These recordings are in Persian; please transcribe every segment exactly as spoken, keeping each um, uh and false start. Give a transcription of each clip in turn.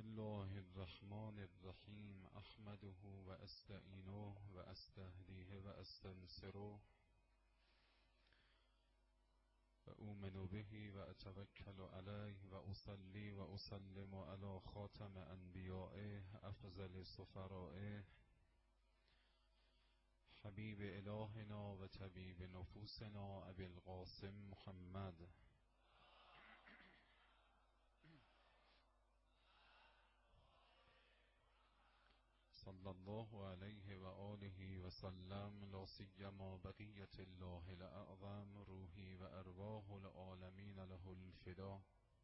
الله الرحمن الرحیم احمده و استعینه و استهدیه و استنصره و اؤمن به و اتوکل علیه و اصلی و اسلم علی خاتم انبیائه افضل سفرائه حبیب الهنا و طبیب نفوسنا ابی القاسم محمد صلی الله علیه و آله و سلم. لا سیما بقیت الله الاعظم روحی و ارواح العالمین له الفدا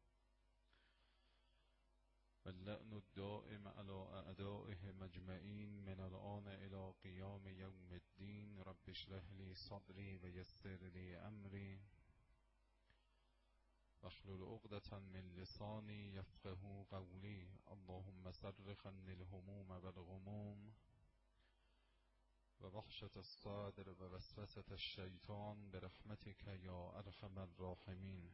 واللعن الدائم على اعدائه مجمعین من الآن الى قیام یوم الدین. رب اشرح لی صدری و یسر لی امری واحلل عقدة من لسانی یفقهوا قولی. اللهم صرف عني الهموم والغموم و وحشة الصدر و وسوسة الشیطان برحمتك یا ارحم الراحمین.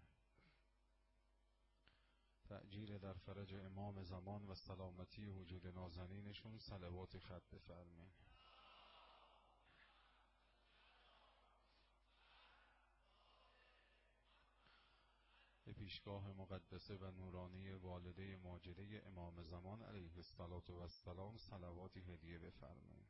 تأجیل در فرج امام زمان و سلامتی وجود نازنینشون صلوات خط بفرمین. به پیشگاه مقدسه و نورانی والده ماجده امام زمان علیه السلام صلواتی هدیه بفرمایید.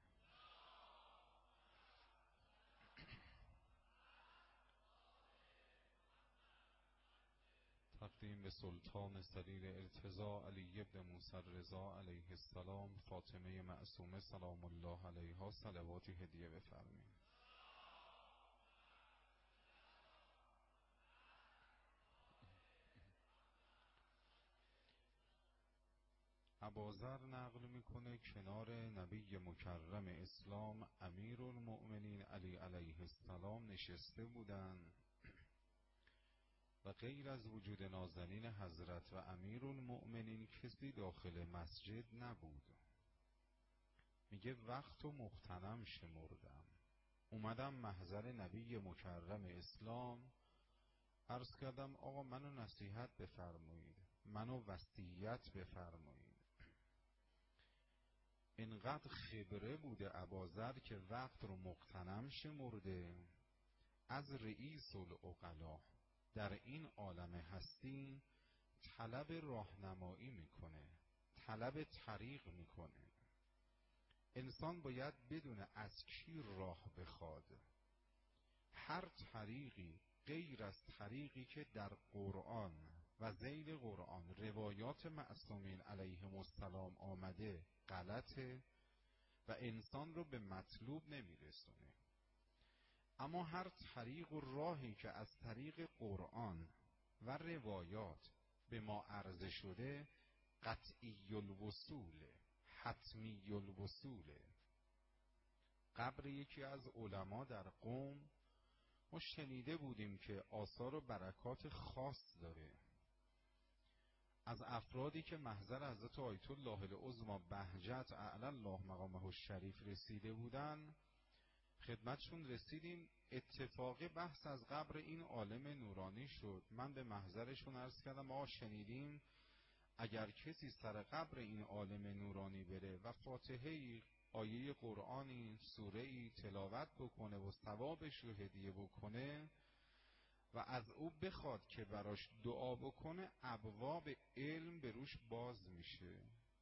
تقدیم به سلطان سریر ارتضا علی بن موسی رضا علیه السلام فاطمه معصومه سلام الله علیها صلواتی هدیه بفرمایید. ابوذر نقل میکنه کنار نبی مکرم اسلام امیرالمؤمنین علی علیه السلام نشسته بودن و غیر از وجود نازنین حضرت و امیرالمؤمنین کسی داخل مسجد نبود. میگه وقت و مغتنم شمردم، اومدم محضر نبی مکرم اسلام، عرض کردم آقا منو نصیحت بفرمایید، منو وصیت بفرمایید. اینقدر خبره بوده ابوذر که وقت رو مغتنم شمرده، از رئیس العقلا در این عالم هستی طلب راهنمایی میکنه، طلب طریق میکنه. انسان باید بدونه از کی راه بخواد. هر طریقی غیر از طریقی که در قرآن و ذیل قرآن روایات معصومین علیهم السلام آمده غلطه و انسان رو به مطلوب نمیرسونه. اما هر طریق و راهی که از طریق قرآن و روایات به ما عرضه شده قطعی الوصوله، حتمی الوصوله. قبر یکی از علما در قم ما شنیده بودیم که آثار و برکات خاص داره. از افرادی که محضر حضرت آیت الله العظمی بهجت اعلی الله مقامه الشریف رسیده بودن خدمتشون رسیدیم. اتفاقی بحث از قبر این عالم نورانی شد. من به محضرشون عرض کردم ما شنیدیم اگر کسی سر قبر این عالم نورانی بره و فاتحه آیه قرآنی سوره‌ای تلاوت بکنه و ثوابش رو هدیه بکنه و از او بخواد که براش دعا بکنه ابواب علم به روش باز میشه.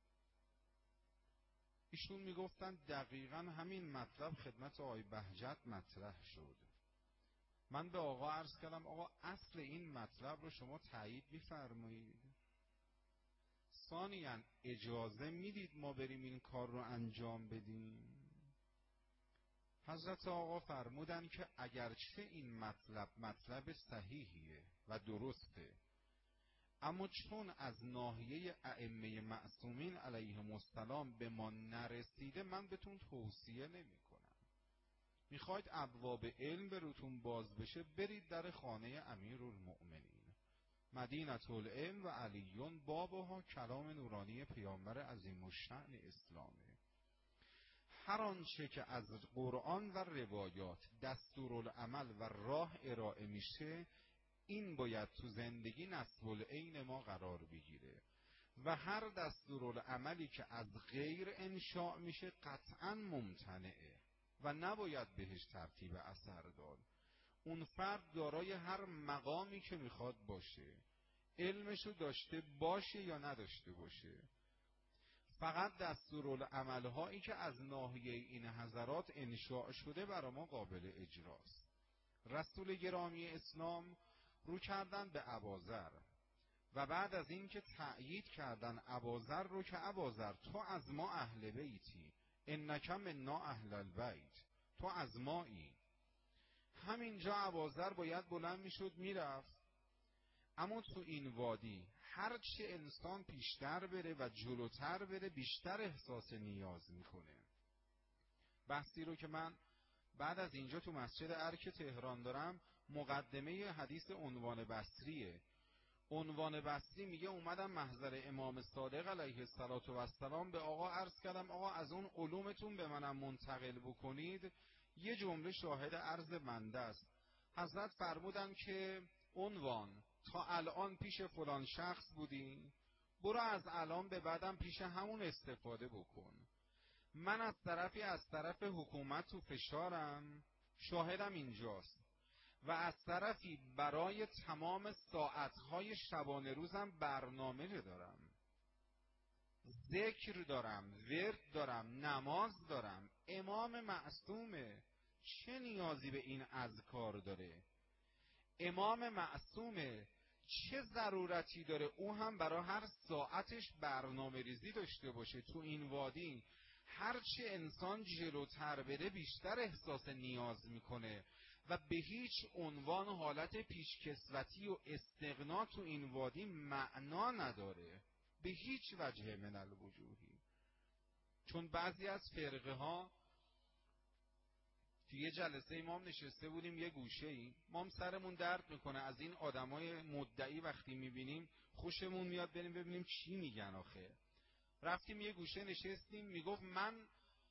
ایشون میگفتن دقیقا همین مطلب خدمت آقای بهجت مطرح شد. من به آقا عرض کردم آقا اصل این مطلب رو شما تایید میفرمایید؟ ثانیاً اجازه میدید ما بریم این کار رو انجام بدیم؟ حضرت آقا فرمودن که اگرچه این مطلب مطلب صحیحیه و درسته، اما چون از ناحیه ائمه معصومین علیهم السلام به ما نرسیده من بهتون توصیه نمی کنم. میخواید ابواب علم بروتون باز بشه برید در خانه امیرالمؤمنین. مدینة العلم و علیون بابها کلام نورانی پیامبر عظیم الشأن اسلامه. هر آنچه که از قرآن و روایات دستورالعمل و راه ارائه میشه این باید تو زندگی نصب العین ما قرار بگیره. و هر دستورالعملی که از غیر انشاء میشه قطعا ممتنعه و نباید بهش ترتیب اثر داد. اون فرد دارای هر مقامی که میخواد باشه، علمشو داشته باشه یا نداشته باشه، فقط دستورالعمل‌هایی که از ناحیه این حضرات انشاء شده برای ما قابل اجراست. رسول گرامی اسلام رو کردن به ابوذر و بعد از این که تأیید کردن ابوذر رو که ابوذر تو از ما اهل بیتی، انک منا اهل البیت، تو از مایی، همینجا ابوذر باید بلند میشد میرفت. اما تو این وادی هر چه انسان پیشتر بره و جلوتر بره بیشتر احساس نیاز میکنه. بحثی رو که من بعد از اینجا تو مسجد ارک تهران دارم، مقدمه حدیث عنوان بصریه. عنوان بصری میگه اومدم محضر امام صادق علیه السلام به آقا عرض کردم آقا از اون علومتون به منم منتقل بکنید. یه جمله شاهد عرض بنده است. حضرت فرمودن که عنوان تا الان پیش فلان شخص بودی، برو از الان به بعدم پیش همون استفاده بکن. من از طرفی از طرف حکومت تو فشارم، شاهدم اینجاست، و از طرفی برای تمام ساعتهای شبانه روزم برنامه دارم، ذکر دارم، ورد دارم، نماز دارم. امام معصومه، چه نیازی به این اذکار داره؟ امام معصومه، چه ضرورتی داره او هم برای هر ساعتش برنامه ریزی داشته باشه؟ تو این وادی هرچه انسان جلوتر بره بیشتر احساس نیاز میکنه و به هیچ عنوان حالت پیشکسوتی و استغنا تو این وادی معنا نداره به هیچ وجه من الوجوهی. چون بعضی از فرقه ها توی یه جلسه ما هم نشسته بودیم یه گوشه ای، ما هم سرمون درد میکنه از این آدمای مدعی وقتی میبینیم خوشمون میاد بریم ببینیم چی میگن آخه. رفتیم یه گوشه نشستیم، میگفت من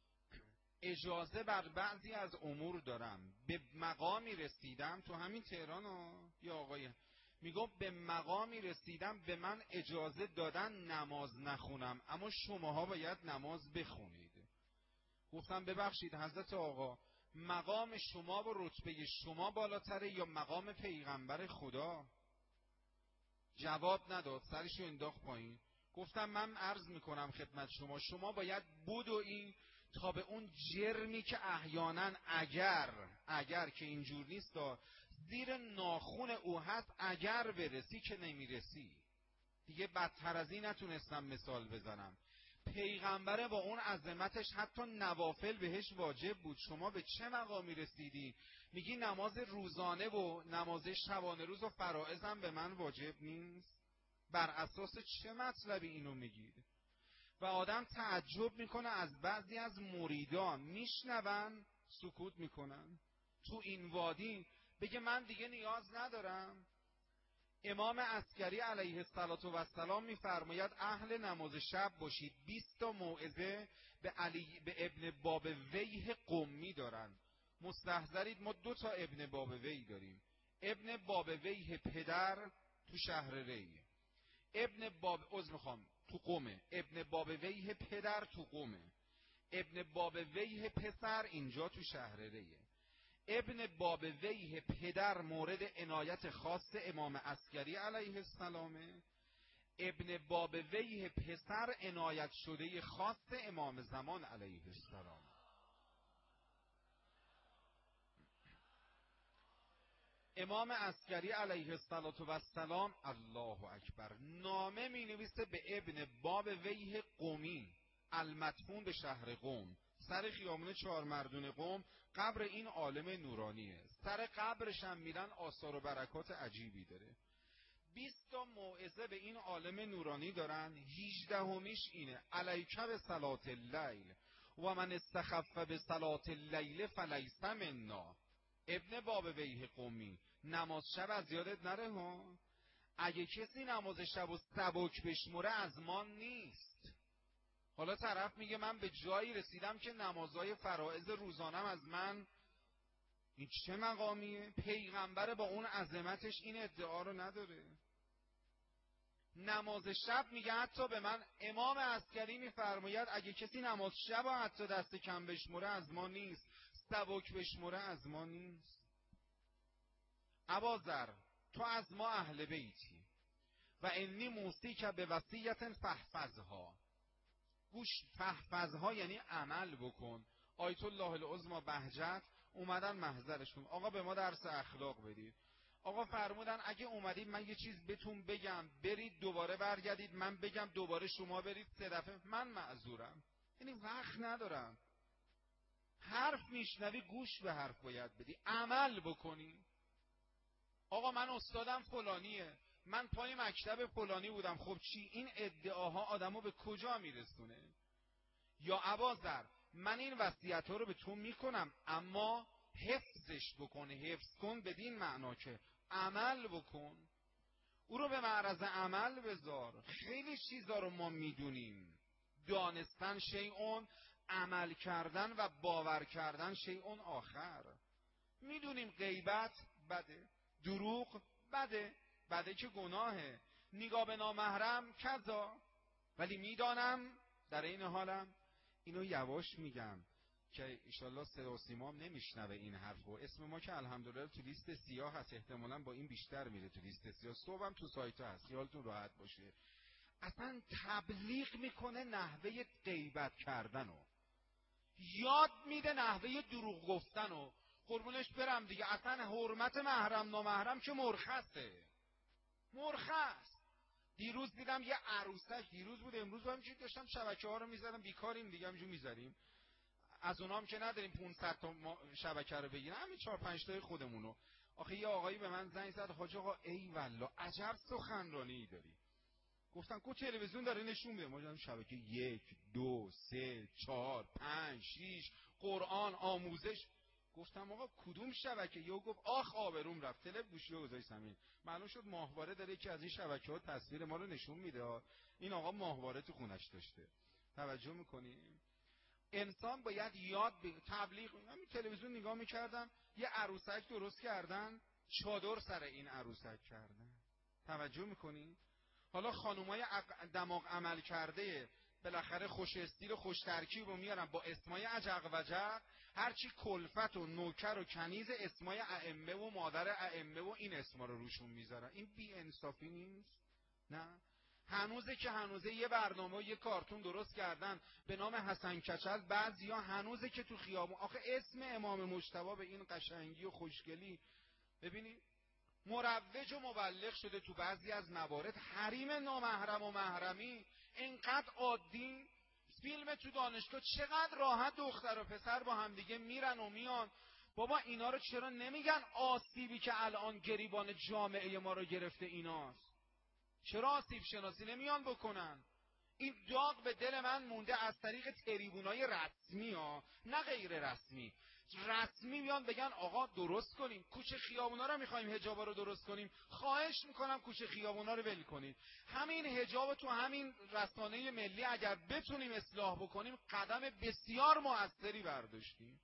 اجازه بر بعضی از امور دارم، به مقامی رسیدم تو همین تهران ها، یا آقای میگفت به مقامی رسیدم به من اجازه دادن نماز نخونم اما شماها باید نماز بخونید. گفتم ببخشید حضرت آقا، مقام شما و رتبه شما بالاتره یا مقام پیغمبر خدا؟ جواب نداد، سرشو انداخت پایین. گفتم من عرض میکنم خدمت شما، شما باید بدوین تا به اون جرمی که احیانا اگر اگر که اینجور نیست زیر ناخون او هست اگر برسی که نمیرسی. دیگه بدتر از این نتونستم مثال بزنم. پیغمبر با اون عظمتش حتی نوافل بهش واجب بود. شما به چه مقامی رسیدی میگی نماز روزانه و نماز شبانه روز و فرائضم به من واجب نیست؟ بر اساس چه مطلبی اینو میگید؟ و آدم تعجب میکنه از بعضی از مریدان، میشنون سکوت میکنن. تو این وادی بگه من دیگه نیاز ندارم. امام عسکری علیه السلام میفرماید اهل نماز شب باشید. بیست تا موعظه به علی به ابن باب ویه قمی دارن. مستحضرید ما دو تا ابن باب وی داریم. ابن باب ویه پدر تو شهر ری، ابن باب عذر میخوام تو قمه، ابن باب ویه پدر تو قمه، ابن باب ویه پسر اینجا تو شهر ریه. ابن باب ویه پدر مورد عنایت خاص امام عسکری علیه السلامه، ابن باب ویه پسر عنایت شده خاص امام زمان علیه السلام. امام عسکری علیه السلام الله اکبر نامه می نویسه به ابن باب ویه قمی المدفون به شهر قم، سر خیابون چهار مردون قم قبر این عالم نورانیه. سر قبرش هم میرن، آثار و برکات عجیبی داره. بیست تا موعظه به این عالم نورانی دارن. هجدهمیش اینه علیک به صلات اللیل و من استخف به صلات اللیل فلیس منا. ابن باب ویه قمی نماز شب از یادت نره ها. اگه کسی نماز شب و سبک بشموره از ما نیست. حالا طرف میگه من به جایی رسیدم که نمازهای فرائض روزانم از من، این چه مقامیه؟ پیغمبر با اون عظمتش این ادعا رو نداره. نماز شب میگه حتی به من امام عسکری میفرماید اگه کسی نماز شب و حتی دست کم بشمره از ما نیست، سبک بشمره از ما نیست. ابازر تو از ما اهل بیتی و انی موسی که به وصیت فحفظها. گوش، فحفظها یعنی عمل بکن. آیت الله العظمی بهجت اومدن محضرشون، آقا به ما درس اخلاق بدید. آقا فرمودن اگه اومدید من یه چیز بهتون بگم، برید دوباره برگردید من بگم، دوباره شما برید، سه دفعه، من معذورم. یعنی وقت ندارم. حرف میشنوی گوش به حرف باید بدی، عمل بکنی. آقا من استادم فلانیه، من پای مکتب فلانی بودم. خب چی؟ این ادعاها آدمو به کجا میرسونه؟ یا ابازر من این وصیت ها رو به تو میکنم اما حفظش بکن. حفظ کن بدین معنا که عمل بکن، او رو به معرض عمل بذار. خیلی چیزا رو ما میدونیم، دانستن شیئون، عمل کردن و باور کردن شیئون آخر. میدونیم غیبت بده، دروغ بده، بده که گناهه، نگاه به نامحرم کذا. ولی میدانم در این حالم اینو یواش میگم که ایشالله صدا و سیمام نمیشنوه این حرفو. اسم ما که الحمدلله تو لیست سیاه هست، احتمالاً با این بیشتر میره تو لیست سیاه. صبحم تو سایت هست، خیالتون راحت باشه. اصلا تبلیغ میکنه نحوه غیبت کردنو، یاد میده نحوه دروغ گفتنو. قربونش برم دیگه، اصلا حرمت محرم نامحرم که مرخصه، مرخص. دیروز دیدم یه عروسک، دیروز بود امروز با همینجوری داشتم شبکه ها رو میزدم، بیکاریم دیگه همینجوری میزدیم، از اونام که نداریم پانصد تا شبکه رو بگیریم، همین چهار پنج تای خودمونو. آخه یه آقایی به من زنگ زد، حاج آقا ای والله عجب سخنرانی داری. گفتن کو تلویزیون داره نشون میده. ما دیدم شبکه یک دو سه چهار پنج شیش قرآن آموزش. گفتم آقا کدوم شبکه؟ یهو گفت آخ آبروم رفت، تلپ گوشی رو گذاشت زمین. معلوم شد ماهواره داره که از این شبکه‌ها تصویر ما رو نشون میده. این آقا ماهواره تو خونش داشته. توجه میکنیم؟ انسان باید یاد به تبلیغ. همین تلویزیون نگاه میکردم یه عروسک درست کردن، چادر سر این عروسک کردن. توجه میکنی؟ حالا خانومای دماغ عمل کرده بالاخره خوش استیل و خوش ترکیب رو میارن با اسمای عجق وجق، هرچی کلفت و نوکر و کنیز اسمای ائمه و مادر ائمه و این اسما رو روشون میذارن. این بی انصافی نیست؟ نه؟ هنوزه که هنوزه یه برنامه و یه کارتون درست کردن به نام حسن کچل. بعضیا هنوزه که تو خیابون، آخه اسم امام مجتبی به این قشنگی و خوشگلی، ببینید مروج و مبلغ شده تو بعضی از موارد. حریم نامحرم و محرمی اینقدر عادی. فیلم تو دانشگاه چقدر راحت دختر و پسر با همدیگه میرن و میان. بابا اینا رو چرا نمیگن آسیبی که الان گریبان جامعه ما رو گرفته ایناست؟ چرا آسیب شناسی نمیان بکنن؟ این داغ به دل من مونده از طریق تریبونای رسمی ها، نه غیر رسمی. رسمی بیان بگن آقا درست کنیم کوچه خیابونا رو، میخوایم حجابا رو درست کنیم، خواهش میکنم کوچه خیابونا رو ول کنید. همین حجاب تو همین رسانه ملی اگر بتونیم اصلاح بکنیم قدم بسیار موثری برداشتیم،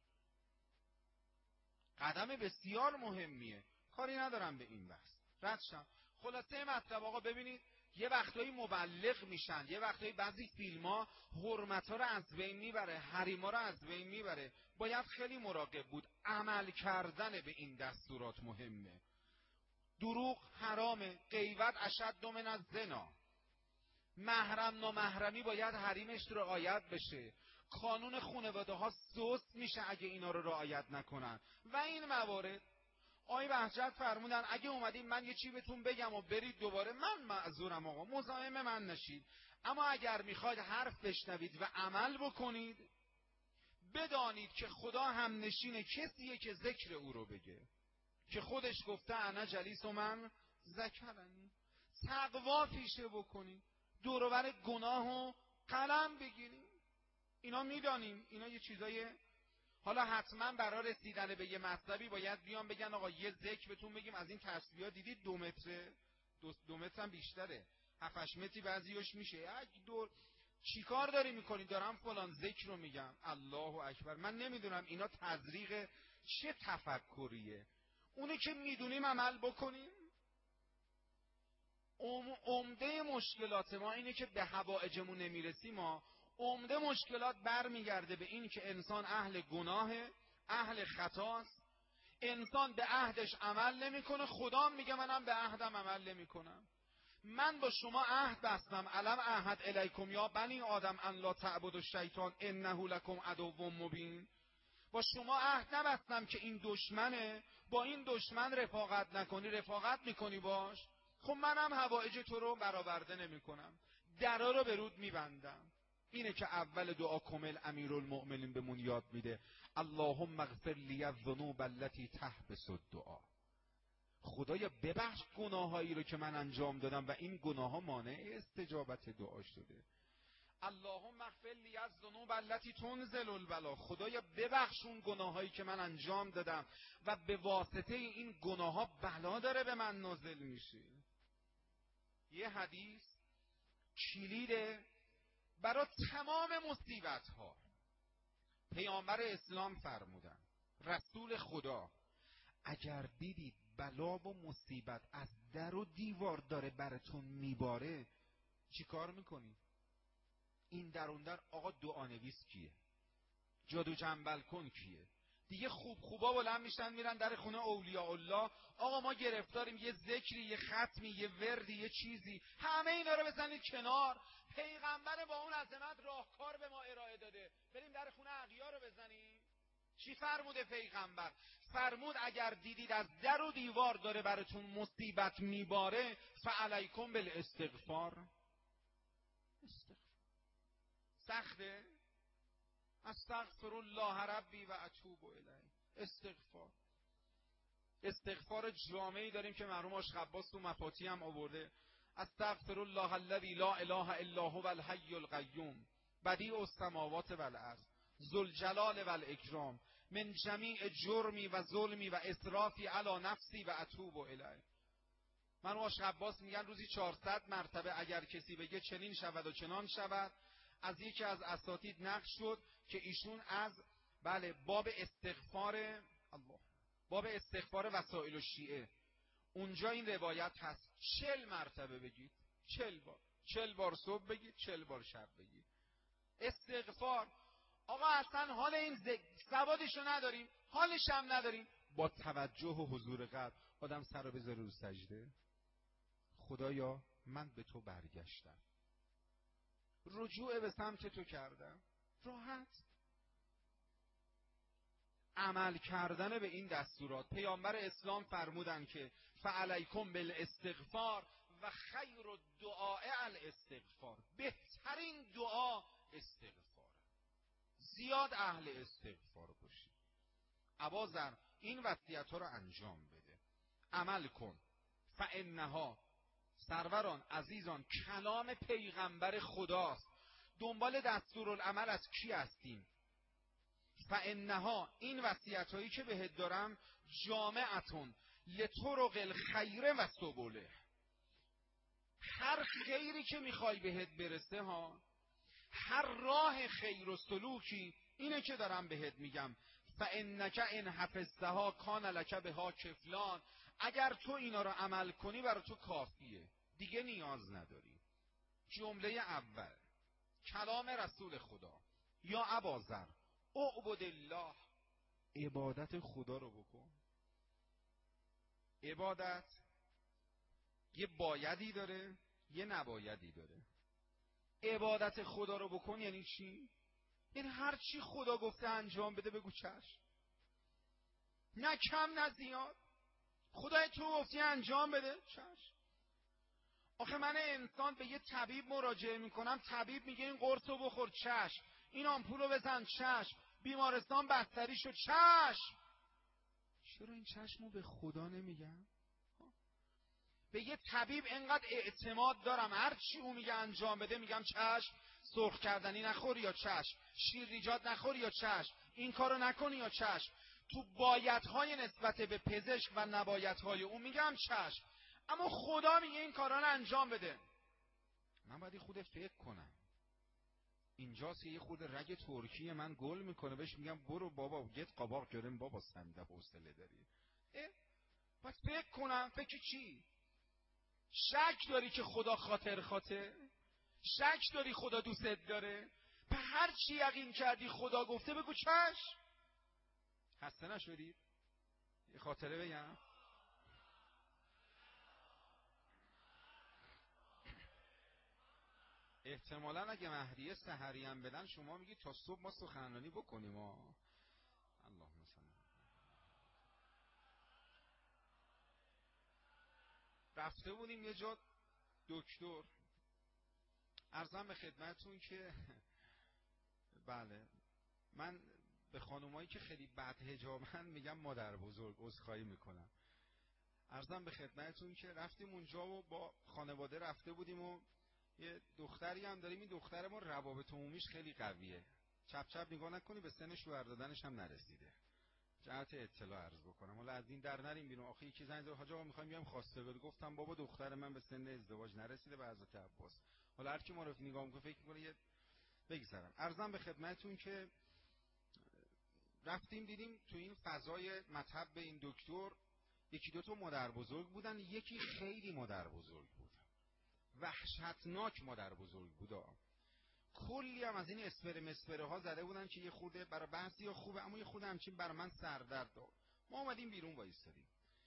قدم بسیار مهمیه. کاری ندارم به این بحث، ردشم. خلاصه مطلب آقا ببینید یه وقتایی مبلغ میشن، یه وقتایی بعضی فیلم ها حرمت ها رو از بین میبره، حریم ها رو از بین میبره. باید خیلی مراقب بود. عمل کردن به این دستورات مهمه. دروغ حرامه، غیبت اشد من الزنا، محرم نامحرمی باید حریمش رعایت بشه. قانون خانواده ها سست میشه اگه اینا رو رعایت نکنن. و این موارد آقای بهجت فرمودن اگه اومدین من یه چی بهتون بگم و برید دوباره، من معذورم آقا، مزاحم من نشید. اما اگر میخواید حرف بشنوید و عمل بکنید، بدانید که خدا هم نشین کسیه که ذکر او رو بگه، که خودش گفته انا جلیس و من ذکرنی. تقوا پیشه بکنید، دور و بر گناه و قلم بگیریم. اینا میدانیم، اینا یه چیزای. حالا حتما برای رسیدن به یه مطلبی باید بیان بگن آقا یه ذکر بهتون بگیم از این تسبیحات دیدید دو متره، دو, دو متر هم بیشتره، هفت هشت متری بعضیش میشه. یک دور چیکار داری میکنی؟ دارم فلان ذکر رو میگم. الله اکبر. من نمیدونم اینا تزریق چه تفکریه. اونی که میدونیم عمل بکنیم. عمده مشکلات ما اینه که به حوائجمون نمیرسیم. ما عمده مشکلات برمیگرده به این که انسان اهل گناهه، اهل خطاست، انسان به عهدش عمل نمیکنه. خدا میگه منم به عهدم عمل نمیکنم. من با شما عهد بستم، الم عهد الیکم یا بنی آدم ان لا تعبدوا الشیطان انه لکم عدو مبین. با شما عهد نبستم که این دشمنه، با این دشمن رفاقت نکنی. رفاقت میکنی باش؟ خب منم حوائج تو رو برآورده نمیکنم، درا رو به رود میبندم. اینه که اول دعا کمل امیرالمؤمنین بهمون یاد میده اللهم اغفر لی الذنوب التي تحبس الدعا. خدایا ببخش گناهایی رو که من انجام دادم و این گناهها مانع استجابت دعا شده. اللهم اغفر لی الذنوب التي تنزل البلا. خدایا ببخش اون گناهایی که من انجام دادم و به واسطه این گناهها بلا داره به من نازل میشه. یه حدیث کلیده برای تمام مصیبت ها. پیامبر اسلام فرمودن، رسول خدا، اگر دیدید بلا و مصیبت از در و دیوار داره براتون میباره، چی کار میکنی؟ این در اون در آقا دعانویس کیه؟ جادو جنبل کن کیه؟ دیگه خوب خوبا بلند میشن میرن در خونه اولیاء الله، آقا ما گرفتاریم، یه ذکری، یه ختمی، یه وردی، یه چیزی، همه اینا رو بزنید کنار. پیغمبر با اون عظمت راهکار به ما ارائه داده، بریم در خونه اغیار رو بزنیم. چی فرموده پیغمبر؟ فرمود اگر دیدید از در و دیوار داره براتون مصیبت میباره فعلیکم بالاستغفار. استغفار سخته؟ استغفر الله ربی و اتوب الیه. استغفار استغفار جامعی داریم که مرحوم آشخباس تو مفاتی هم آورده. استغفر الله الذی لا اله الا هو الحی القیوم بدیع السماوات و الارض ذوالجلال و الاکرام من جمیع جرمی و ظلمی و اسرافی علی نفسی و اتوب الیه. مرحوم آشخباس میگن روزی چهارصد مرتبه اگر کسی بگه چنین شود و چنان شود. از یکی از اساتید نقل شد که ایشون از بله باب استغفار الله باب استغفار وسائل الشیعه اونجا این روایت هست چل مرتبه بگید، چل بار، چل بار صبح بگید، چل بار شب بگید. استغفار. آقا اصلا حال این سوادشو نداریم، حالش هم نداریم، با توجه و حضور قلب آدم سر رو بذاره رو سجده. خدایا من به تو برگشتم، رجوع به سمت تو کردم. راحت عمل کردن به این دستورات. پیامبر اسلام فرمودن که فعلیکم بالاستغفار و خیر الدعاء الاستغفار. بهترین دعا استغفار. زیاد اهل استغفار باشی. اباذر این وصیت‌ها رو انجام بده، عمل کن. فانها سروران عزیزان کلام پیغمبر خداست. دنبال دستورالعمل از کی هستیم؟ فانها این وصیت‌هایی که بهت دارم جامعتون لطرق الخیر و سبله. هر خیری که میخوای بهت برسه ها، هر راه خیر و سلوکی اینه که دارم بهت میگم. فانک ان حفظتها کان لک بها کفلان. اگر تو اینا رو عمل کنی برای تو کافیه، دیگه نیاز نداری. جمله اول کلام رسول خدا، یا اباذر اعبد الله. عبادت خدا رو بکن. عبادت یه بایدی داره، یه نبایدی داره. عبادت خدا رو بکن یعنی چی؟ یعنی هر چی خدا گفته انجام بده بگو چشم، نه کم نه زیاد. خدای تو گفتی انجام بده، چشم. آخه من انسان به یه طبیب مراجعه میکنم، طبیب میگه این قرص رو بخور، چشم. این آمپول رو بزن، چشم. بیمارستان بستری شد، چشم. چرا این چشم رو به خدا نمیگم؟ به یه طبیب انقدر اعتماد دارم، هر چی او میگه انجام بده میگم چشم. سرخ کردنی نخوری یا چشم، شیرینیجات نخوری یا چشم، این کارو نکنی یا چشم. تو بایدهای نسبت به پزشک و نبایدهای او میگم چشم. اما خدا میگه این کارا رو انجام بده. من باید خود فکر کنم. اینجاست یه خود رگ ترکی من گل میکنه، بهش میگم برو بابا گت قاباق گرم بابا، سنده حوصله داری. اه باید فکر کنم. فکر چی؟ شک داری که خدا خاطر خاطر؟ شک داری خدا دوستت داره؟ به هر چی یقین کردی خدا گفته بگو چشم. خسته نشدید؟ یه خاطره بگم. احتمالاً اگه مهدیه سحری هم بدن شما میگید تا صبح ما سخنرانی بکنیم. ها اللهم صل. رفته بودیم یه جا دکتر، عرضم به خدمتون که بله من به خانومایی که خیلی بد حجابن میگم مادر بزرگ، عذرخواهی میکنم. عرضم به خدمتون که رفتیم اونجا و با خانواده رفته بودیم و یه دختری هم داریم. این دختر ما روابط عمومیش خیلی قویه، چپ چپ نگاه نکنی، به سن شوهر دادنش هم نرسیده. جهت اطلاع عرض بکنم، حالا از این در نریم بیرون. آخه یکی زنگ زد حاج آقا میخوایم بیام خواسته بده. گفتم بابا دختر من به سن ازدواج نرسیده به حضرت عباس. حالا هر کی ما رو نگاه میکنه فکر میکنه یه بگذرم. عرضم به خدمتتون که رفتیم دیدیم تو این فضای مطب به این دکتر یکی دو تا مادر بزرگ بودن. یکی خیلی مادر بزرگ بود، وحشتناک مادر بزرگ بود. کلی هم از این اسپره مسپره ها زده بودن که یه خورده برای بعضیا خوبه اما یه خورده همچین برای من سردرد داد. ما اومدیم بیرون وایسادیم.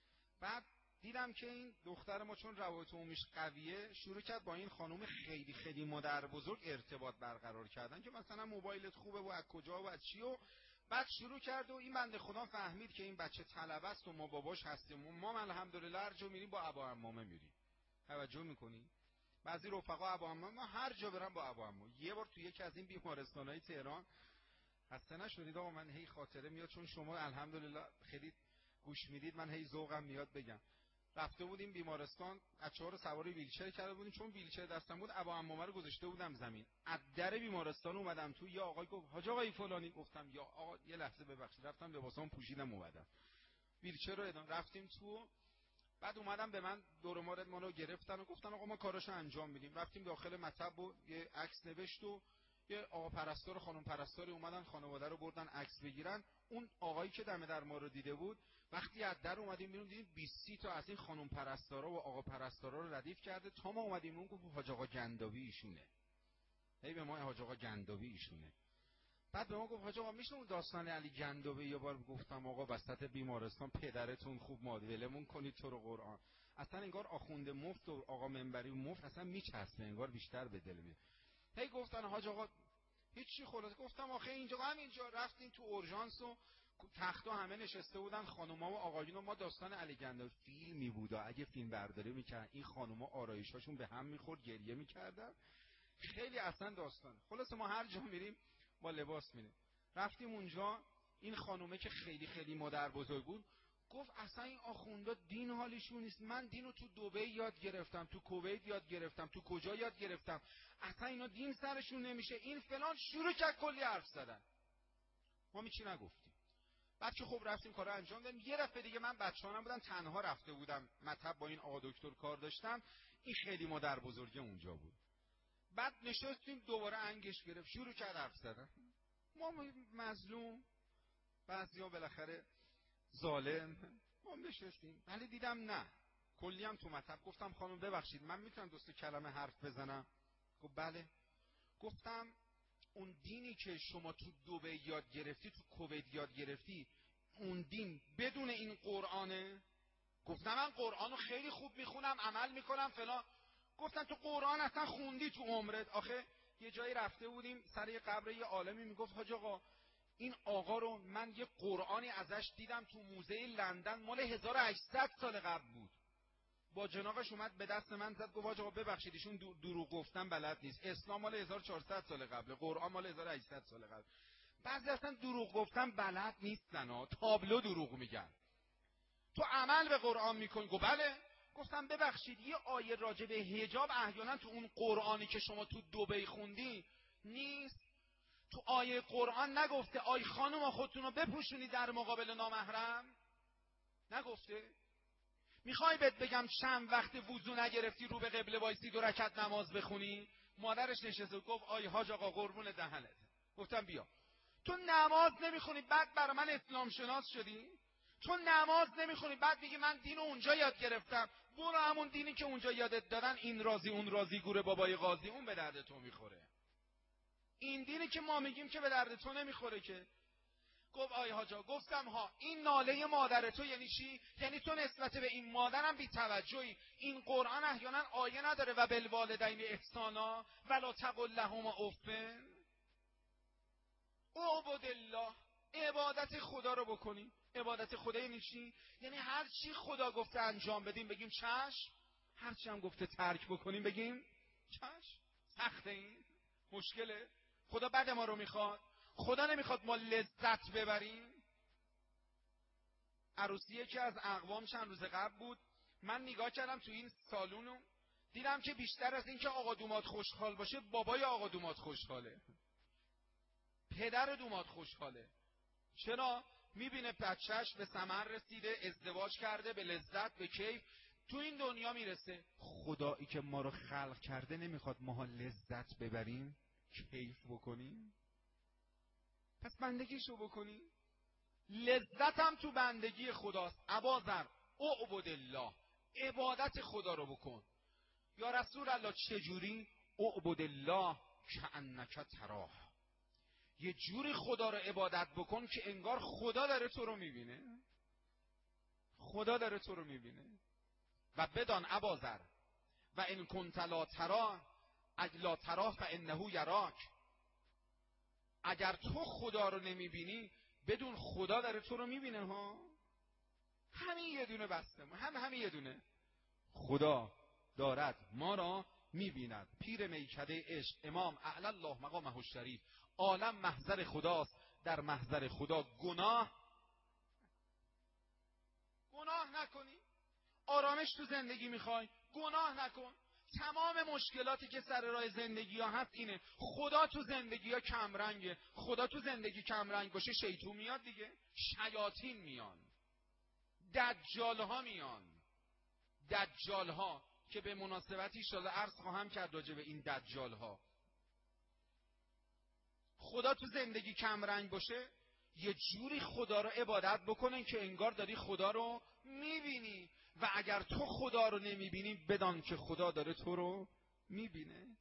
بعد دیدم که این دختر ما چون روابط عمومیش قویه شروع کرد با این خانم خیلی خیلی مادر بزرگ ارتباط برقرار کردن که مثلا موبایلت خوبه و از کجا و از چی. و بعد شروع کرد و این بنده خدا فهمید که این بچه طلبه است و ما باباش هستیم. ما الحمدلله هر جا میریم با ابا عمامه میریم. توجه میکنی؟ بعضی رفقا ابا عمامه، ما هر جا برم با ابا عمو. یه بار تو یکی از این بیمارستانهای تهران، خسته نشدید آقا، من هی خاطره میاد چون شما الحمدلله خیلی گوش میدید، من هی ذوقم میاد بگم. رفته بودیم بیمارستان، بچه‌ها رو سوار ویلچر کرده بودیم، چون ویلچر دستم بود ابا عمامه رو گذاشته بودم زمین. از در بیمارستان اومدم تو، یا آقای گفت حاج آقای فلانی، گفتم یا آقا یه لحظه ببخشید، رفتم لباسام پوشیدم اومدم. ویلچر رو ادام رفتیم تو. بعد اومدم به من دور مارد منو گرفتن و گفتن آقا ما کاراشو انجام میدیم. رفتیم داخل مطب و یه عکس نوشت و یه آقا پرستار و خانم پرستاری اومدن خانواده رو بردن عکس بگیرن. اون آقایی که دم در ما رو دیده بود، وقتی از در اومدیم بیرون دیدیم بیست تا از این خانم پرستارا و آقا پرستارا رو ردیف کرده. تا ما اومدیم اون گفت حاج آقا گنداوی ایشونه. هی به ما حاج آقا گنداوی ایشونه. بعد به ما گفت حاج آقا میشه اون داستان علی گنداوی یه بار. گفتم آقا وسط بیمارستان پدرتون خوب مادولمون کنید تو رو قرآن. اصلا انگار آخونده مفت و آقا منبری و مفت اصلا میچسبه، انگار بیشتر به دل میاد. هی گفتن حاج آقا هیچی. خلاص گفتم آخه اینجا همینجا رفتین تو اورژانس و تختا همه نشسته بودن خانوما و آقایون و ما داستان علی گنداوی فیلمی بود. اگه فیلم برداری میکردن این خانوما آرایشاشون به هم میخورد گریه میکردن. خیلی اصلا داستان. خلاص ما هر جا میریم با لباس میریم. رفتیم اونجا، این خانومه که خیلی خیلی مادر بزرگ بود گفت اصلا این آخوندا دین حالیشون نیست. من دینو تو دبی یاد گرفتم، تو کویت یاد گرفتم، تو کجا یاد گرفتم، اصلا اینا دین سرشون نمیشه، این فلان. شروع کرد کلی حرف زدن. ما میچی نگفتیم. بعد که خب رفتیم کارو انجام دادیم. یه دفعه دیگه من بچه‌هام بودن تنها رفته بودم مطب با این آقا دکتر کار داشتم. این خیلی مادر بزرگ اونجا بود. بعد نشستیم دوباره انگش گرفت شروع کرد حرف زدن. ما مظلوم، بعضیا بالاخره ظالم، ما نشستیم. ولی دیدم نه، کلی هم تو مطب. گفتم خانم ببخشید من میتونم دوست کلمه حرف بزنم؟ گفت بله. گفتم اون دینی که شما تو دبی یاد گرفتی، تو کویت یاد گرفتی، اون دین بدون این قرآنه؟ گفتم من قرآنو خیلی خوب میخونم، عمل میکنم فلان. گفتن تو قرآن اصلا خوندی تو عمرت؟ آخه یه جایی رفته بودیم سر یه قبر یه عالمی، میگفت حاج آقا این آقا رو من یه قرآنی ازش دیدم تو موزه لندن مال هزار و هشتصد سال قبل بود. با جناقش اومد به دست من زد گفت حاج آقا ببخشید ایشون دروغ گفتن بلد نیست، اسلام مال هزار و چهارصد سال قبل، قرآن مال هزار و هشتصد سال قبل. بعضی اصلا دروغ گفتن بلد نیستن ها، تابلو دروغ میگن. تو عمل به قرآن میکنی؟ گفت بله. گفتم ببخشید یه آیه راجع به حجاب احیانا تو اون قرآنی که شما تو دبی خوندی نیست؟ تو آیه قرآن نگفته آی خانم خودتون رو بپوشونی در مقابل نامحرم؟ نگفته؟ میخوای بهت بگم چند وقت وضو نگرفتی رو به قبله وایسی دو رکعت نماز بخونی؟ مادرش نشسته گفت آی حاج آقا قربون دهنت. گفتم بیا. تو نماز نمیخونی بعد برای من اسلام شناس شدی؟ تو نماز نمیخونی بعد میگی من دین اونجا یاد گرفتم. برو همون دینی که اونجا یادت دادن، این رازی اون رازی گوره بابای قاضی، اون به درد تو میخوره. این دینی که ما میگیم که به درد تو نمیخوره که. گفت آی حاجا، گفتم ها این ناله مادر تو یعنی چی؟ یعنی تو نسبت به این مادرم بی توجهی. این قرآن احیانا آیه نداره و بالوالدین احسانا ولا تقل لهما اف. اعبد الله، عبادت خدا رو بکنیم. عبادت خدا یعنی چی؟ یعنی هر چی خدا گفته انجام بدیم بگیم چشم، هر چی هم گفته ترک بکنیم بگیم چشم. سخته این؟ مشکله؟ خدا بد ما رو میخواد؟ خدا نمیخواد ما لذت ببریم؟ عروسی یکی از اقوام چند روز قبل بود، من نگاه کردم تو این سالونو، دیدم که بیشتر از این که آقا دوماد خوشحال باشه، بابای آقا دوماد خوشحاله، پدر دوماد خوشحاله. چرا؟ میبینه بچهش به ثمر رسیده، ازدواج کرده، به لذت، به کیف تو این دنیا میرسه. خدایی که ما رو خلق کرده نمیخواد ما لذت ببریم، کیف بکنیم؟ پس بندگیشو بکنی. لذت هم تو بندگی خداست. ابازر اعبد الله، عبادت خدا رو بکن. یا رسول الله چجوری؟ اعبد الله کأنک تراه، یه جوری خدا رو عبادت بکن که انگار خدا داره تو رو میبینه. خدا داره تو رو میبینه. و بدان ابازر و ان کنت لا تراه لا تراه فانه یراک، اگر تو خدا رو نمیبینی بدون خدا داره تو رو میبینه ها. همین یه دونه بسته، هم همین یه دونه. خدا دارد ما را میبیند. پیر میکده عشق امام اعلی الله مقامه الشریف، عالم محضر خداست، در محضر خدا گناه گناه نکنی. آرامش تو زندگی میخوای؟ گناه نکن. تمام مشکلاتی که سر راه زندگی ها هست اینه خدا تو زندگی ها کمرنگه. خدا تو زندگی کمرنگ باشه شیطون میاد دیگه، شیاطین میان، دجال ها میان. دجال ها که به مناسبتی شده عرض خواهم کرد راجع به این دجال ها. خدا تو زندگی کمرنگ باشه یه جوری خدا رو عبادت بکنن که انگار داری خدا رو میبینی. و اگر تو خدا رو نمیبینی بدان که خدا داره تو رو میبینه.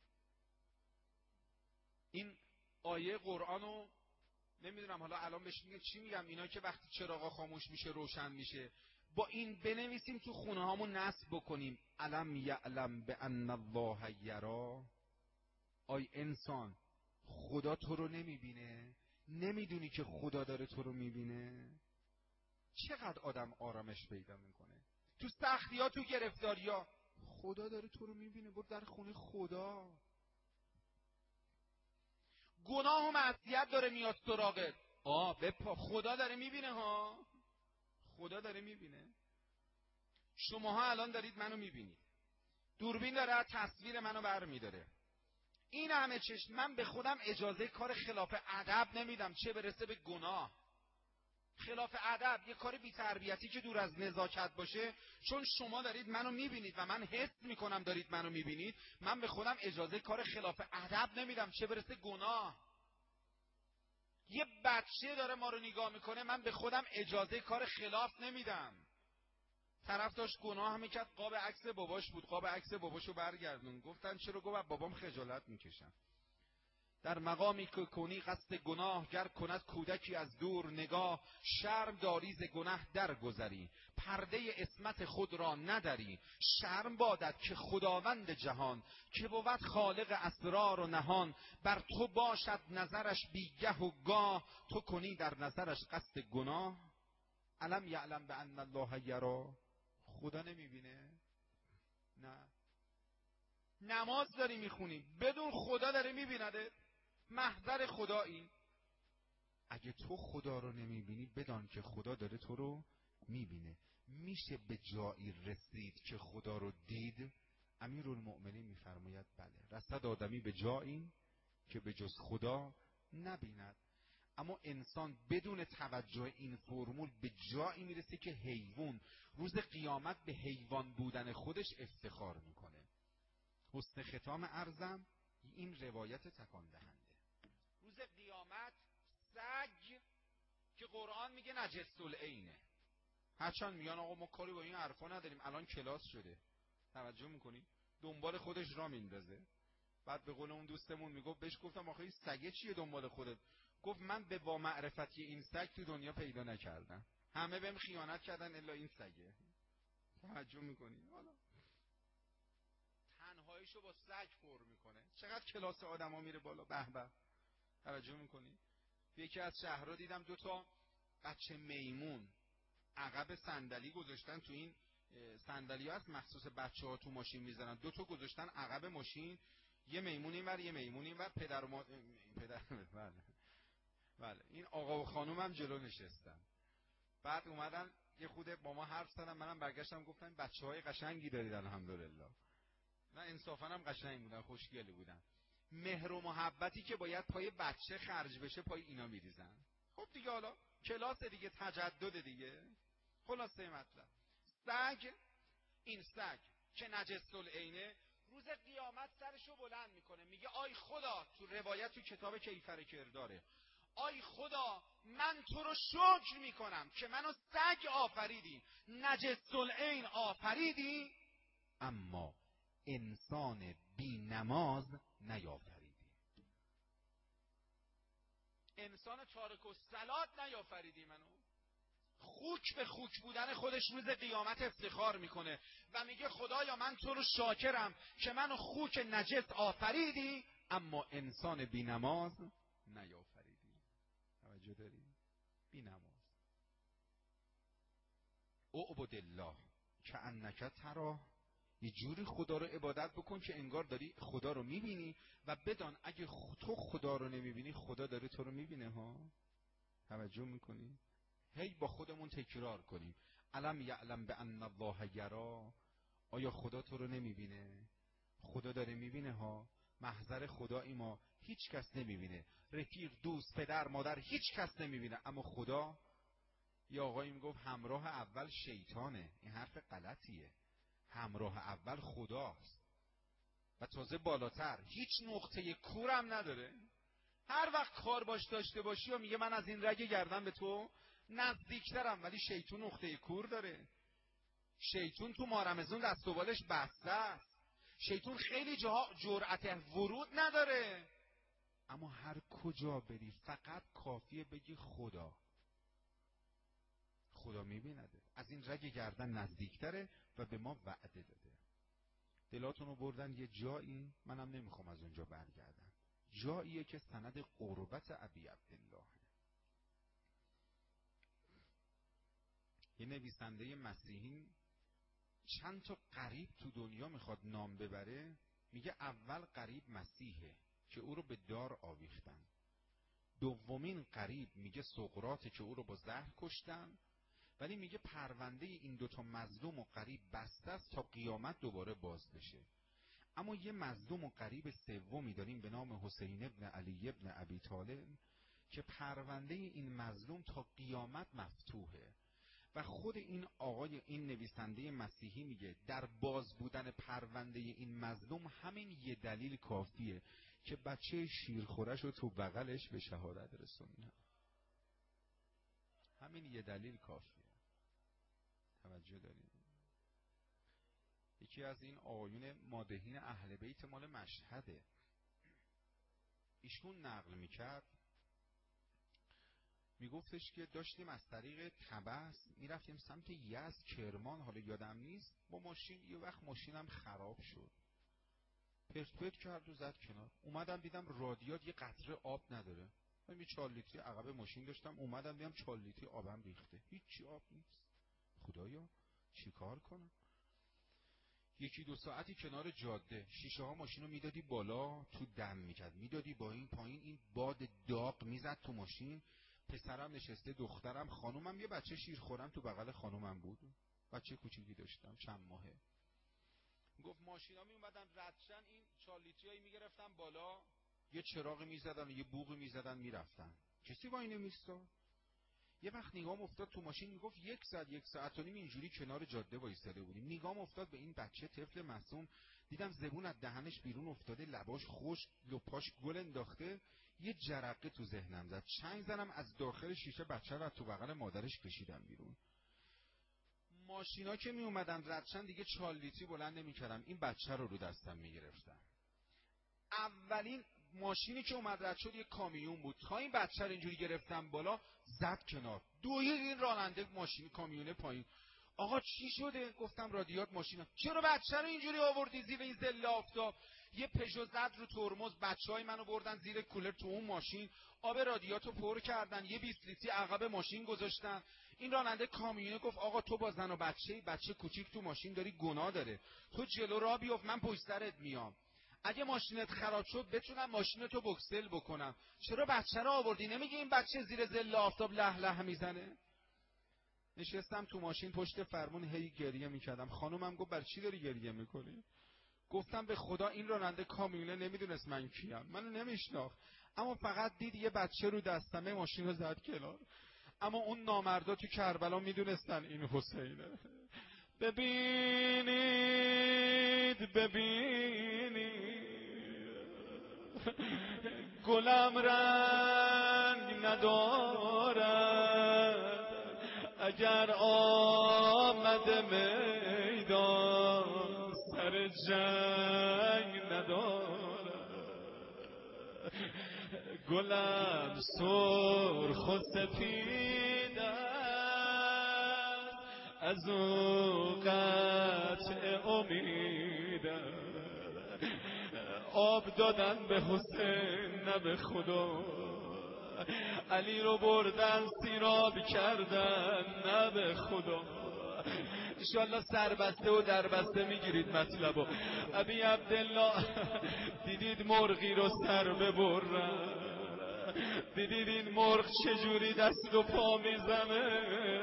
این آیه قرآنو نمیدونم حالا الان بهش میگه چی میگم، اینا که وقتی چراغا خاموش میشه روشن میشه، با این بنویسیم تو خونه هامون نصب بکنیم. الم یعلم بان الله یرا. آی انسان، خدا تو رو نمیبینه؟ نمیدونی که خدا داره تو رو میبینه؟ چقدر آدم آرامش پیدا میکنه تو سختی ها، تو گرفتاری ها. خدا داره تو رو میبینه، برو در خونه خدا. گناه و معصیت داره میاد سراغت، آه بپا، خدا داره میبینه ها. خدا داره میبینه. شماها الان دارید منو میبینید، دوربین داره تصویر منو برمیداره، این همه چشم. من به خودم اجازه کار خلاف ادب نمیدم، چه برسه به گناه. خلاف ادب یه کار بی‌تربیتی که دور از نزاکت باشه، چون شما دارید منو میبینید و من حس میکنم دارید منو میبینید، من به خودم اجازه کار خلاف ادب نمیدم، چه برسه گناه. یه بچه داره ما رو نگاه میکنه، من به خودم اجازه کار خلاف نمیدم. طرف داشت گناه میکرد، قاب عکس باباش بود، قاب عکس باباشو برگردون. گفتن چرا؟ گفت بابام خجالت میکشم. در مقامی که کنی قصد گناه، گر کند کودکی از دور نگاه. شرم داری ز گناه درگذری، پرده عصمت خود را نداری. شرم بادت که خداوند جهان، که بود خالق اسرار و نهان. بر تو باشد نظرش بیگه و گاه، تو کنی در نظرش قصد گناه. الم یعلم بان الله یرا. خدا نمیبینه؟ نه. نماز داری میخونی بدون خدا داره میبینده، محضر خدا. این اگه تو خدا رو نمیبینی بدان که خدا داره تو رو میبینه. میشه به جایی رسید که خدا رو دید؟ امیرالمؤمنین میفرماید بله، رسد آدمی به جایی که به جز خدا نبیند. اما انسان بدون توجه این فرمول به جایی میرسه که حیوان روز قیامت به حیوان بودن خودش افتخار میکنه. حسن ختام عرضم این روایت تکان دهنده. روز قیامت سگ که قرآن میگه نجس العینه، هرچند میگن آقا ما کاری با این حرفا نداریم، الان کلاس شده، توجه میکنی؟ دنبال خودش را میندازه. بعد به قول اون دوستمون میگفت، بهش گفتم آخه این سگه چیه دنبال خودت؟ گفت من به با معرفتی این سگ تو دنیا پیدا نکردم، همه بهم خیانت کردن الا این سگه. توجه میکنی؟ حالا تنهاییشو با سگ پر میکنه. چقدر کلاس آدما میره بالا. به به. توجه میکنی؟ یکی از شهرها دیدم دو تا بچه میمون عقب صندلی گذاشتن، تو این صندلی هست مخصوص بچه ها تو ماشین میذارن، دو تا گذاشتن عقب ماشین، یه میمون اینور یه میمون اینور، پدر و ما... پدر بله بله این آقا و خانوم هم جلو نشستن. بعد اومدن یه خود با ما حرف زدن، منم برگشتم گفتم بچه‌های قشنگی دارید الحمدلله. نه انصافا هم قشنگ بودن، خوشگلی بودن. مهر و محبتی که باید پای بچه خرج بشه پای اینا میریزن. خب دیگه حالا کلاس دیگه، تجدد دیگه. خلاصه مطلب، سگ، این سگ که نجس العینه، روز قیامت سرشو بلند میکنه میگه آی خدا، تو روایت تو کتاب کیفر کرداره، آی خدا من تو رو شکر میکنم که منو سگ آفریدی، نجس العین آفریدی، اما انسان بی نماز نیافریدی، انسان تارک الصلات نیافریدی منو. خوک به خوک بودن خودش روز قیامت افتخار میکنه و میگه خدایا من تو رو شاکرم که منو خوک نجس آفریدی، اما انسان بی نماز نیافریدی. توجه داری؟ بی نماز. اعبد الله کأنک تراه، یه جوری خدا رو عبادت بکن که انگار داری خدا رو میبینی و بدان اگه تو خدا رو نمیبینی خدا داره تو رو میبینه ها. توجه میکنی؟ هی با خودمون تکرار کنیم، الم یعلم بان الله یرا، آیا خدا تو رو نمیبینه؟ خدا داره میبینه ها. محضر خدایی ما، هیچ کس نمیبینه، رفیق، دوست، پدر، مادر، هیچ کس نمیبینه، اما خدا. یا آقایی میگفت همراه اول شیطانه، این حرف غلطیه، همراه اول خداست و تازه بالاتر، هیچ نقطه کورم نداره. هر وقت کار باش داشته باشی و میگه من از این رگ گردن به تو نزدیکترم، ولی شیطون نقطه کور داره. شیطون تو مارمزون دست و بالش بسته است، شیطون خیلی جاها جرأت ورود نداره، اما هر کجا بری فقط کافیه بگی خدا، خدا میبینده، از این رگ گردن نزدیکتره و به ما وعده داده. دلاتون رو بردن یه جایی، منم نمیخوام از اونجا برگردم، جاییه که سند قربت ابی عبدالله. یه نویسنده مسیحی چند تا غریب تو دنیا میخواد نام ببره، میگه اول غریب مسیحه که او رو به دار آویختن، دومین غریب میگه سقراطه که او رو با زهر کشتن، ولی میگه پرونده این دوتا مظلوم و غریب بسته است تا قیامت دوباره باز بشه. اما یه مظلوم و غریب سومی داریم به نام حسین ابن علی ابن ابی طالب که پرونده این مظلوم تا قیامت مفتوحه و خود این آقای این نویسنده مسیحی میگه در باز بودن پرونده این مظلوم همین یه دلیل کافیه که بچه شیرخورش رو تو بغلش به شهادت رسونه. همین یه دلیل کافیه. توجه دارید؟ یکی از این آقایون مادحین اهل بیت مال مشهده، ایشون نقل میکرد، میگفتش که داشتیم از طریق طبس میرفتیم سمت یزد کرمان، حالا یادم نیست، با ماشین یه وقت ماشینم خراب شد، پرت پرت کرد و زد کنار، اومدم دیدم رادیات یه قطره آب نداره، من یه چهار لیتری عقب ماشین داشتم، اومدم دیدم چهار لیتری آبم ریخته، هیچی آب نیست، خدایا چی کار کنم؟ یکی دو ساعتی کنار جاده، شیشه ها ماشین رو میدادی بالا تو دم میکرد، میدادی با این پایین، این باد داغ میزد تو ماشین، پسرم نشسته، دخترم، خانومم، یه بچه شیر خورم تو بغل خانومم بود، بچه کوچیکی داشتم چند ماهه. گفت ماشینا می اومدن ردشن، این چهار لیتریایی میگرفتن بالا، یه چراغ میزدن یه بوق میزدن میرفتن، کسی وای نمیستا. یه وقت نگام افتاد تو ماشین، میگفت یک ساعت یک ساعت و نیم اینجوری کنار جاده وایساده بودیم، نگام افتاد به این بچه طفل معصوم، دیدم زبون از دهنش بیرون افتاده، لباش خشک، لپاش گل انداخته، یه جرقه تو ذهنم زد، چنگ زدم از داخل شیشه بچه رو تو بغل مادرش کشیدم بیرون. ماشینا که می اومدن ردشن دیگه چالیتی بلند نمی کردم، این بچه رو رو دستم می گرفتم. اولین ماشینی که اومد رد شد یک کامیون بود، تا این بچه رو اینجوری گرفتم بالا زد کنار، دوید این راننده ماشین کامیونه پایین. آقا چی شده؟ گفتم رادیات ماشینم. چرا بچه رو اینجوری آوردی زیر این ظل آفتاب؟ یه پژو زد رو ترمز، بچهای منو بردن زیر کولر تو اون ماشین، آب رادیاتو پر کردن، یه بیست لیتری عقب ماشین گذاشتن. این راننده کامیونه گفت آقا تو با زن و بچه‌ای، بچه کوچیک تو ماشین داری، گناه داره، تو جلو را بیفت، من پشت سرت میام، اگه ماشینت خراب شد بتونم ماشینتو بکسل بکنم، چرا بچه رو آوردی؟ نمیگه این بچه زیر ظل آفتاب له له میزنه؟ نشستم تو ماشین پشت فرمون هی گریه میکردم. خانومم گفت برای چی داری گریه میکنی؟ گفتم به خدا این راننده کامیونه نمیدونست من کیم، منو نمیشناخت، اما فقط دید یه بچه رو دستمه، ماشین رو زد کنار. اما اون نامردا تو کربلا میدونستن این حسینه. ببینید ببینید گلم رنگ ندارد، اگر آمده میدان سر جنگ ندارد. گلم سرخ و سپید است، از او قطع امید است. آب دادن به حسین نه به خدا، علی رو بردن سیراب کردن نه به خدا. انشالله سربسته و دربسته میگیرید مطلبو. ابی عبدالله دیدید مرغی رو سر ببرن؟ دیدید این مرغ چجوری دست و پا میزنه؟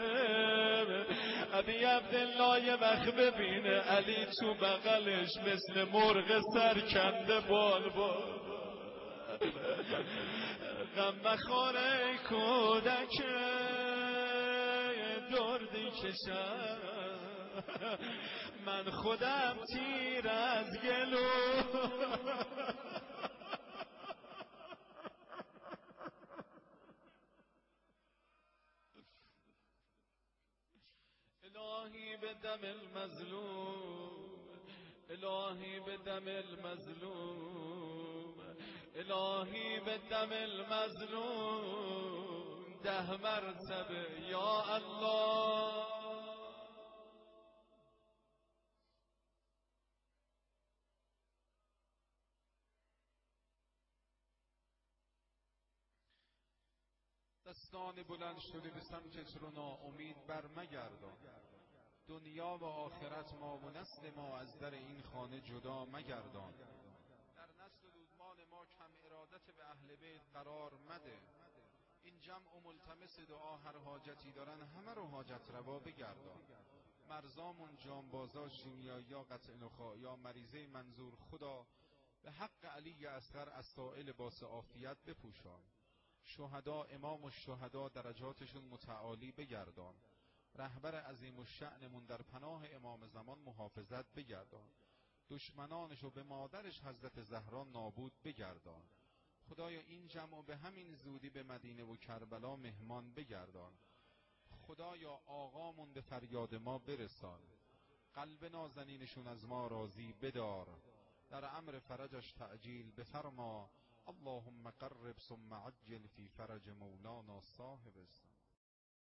ابی عبدالله یه وقت ببینه علی تو بغلش مثل مرغ سرکنده بال بال. غم مخواره کودک دردی کشم، من خودم تیر از گلو. الهی به دم المظلوم، الهی به دم المظلوم، الهی به دم المظلوم ده مرتبه یا الله. دستان بلند شده به سمتت رو ناامید بر مگردان، دنیا و آخرت ما و نسل ما از در این خانه جدا مگردان. در نسل و دودمان ما کم ارادت به اهل بیت قرار مده. این جمع و ملتمس دعا هر حاجتی دارن همه رو حاجت روا بگردان. مرزامون جانبازا شیمیایی یا قطع نخا یا مریضه منظور خدا به حق علی اصغر از سائل باس عافیت بپوشان. شهدا امام و شهدا درجاتشون متعالی بگردان. رهبر عظیم الشأنمون در پناه امام زمان محافظت بگردان. دشمنانشو به مادرش حضرت زهرا نابود بگردان. خدایا این جمع به همین زودی به مدینه و کربلا مهمان بگردان. خدایا آقامون به فریاد ما برسان. قلب نازنینشون از ما راضی بدار. در امر فرجش تعجیل بفرما. اللهم قرب ثم عجل فی فرج مولانا صاحب الزمان.